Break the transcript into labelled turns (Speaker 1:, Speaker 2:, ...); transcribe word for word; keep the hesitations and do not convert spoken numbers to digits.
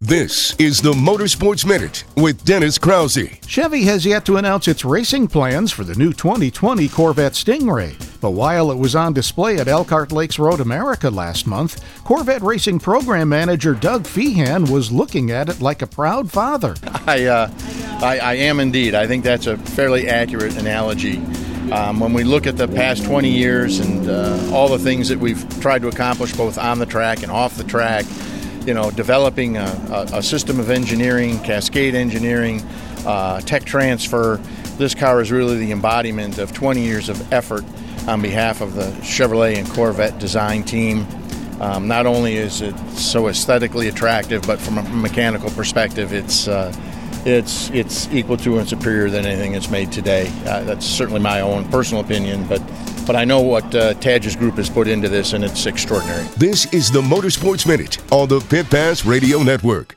Speaker 1: This is the Motorsports Minute with Dennis Krause.
Speaker 2: Chevy has yet to announce its racing plans for the new twenty twenty Corvette Stingray. But while it was on display at Elkhart Lakes Road America last month, Corvette Racing Program Manager Doug Feehan was looking at it like a proud father.
Speaker 3: I, uh, I, I am indeed. I think that's a fairly accurate analogy. Um, when we look at the past twenty years and uh, all the things that we've tried to accomplish both on the track and off the track, you know, developing a, a, a system of engineering, cascade engineering, uh, tech transfer, this car is really the embodiment of twenty years of effort on behalf of the Chevrolet and Corvette design team. Um, not only is it so aesthetically attractive, but from a mechanical perspective, it's uh, it's it's equal to and superior than anything that's made today. Uh, that's certainly my own personal opinion, but but I know what uh, Tadge's group has put into this, and it's extraordinary.
Speaker 1: This is the Motorsports Minute on the Pit Pass Radio Network.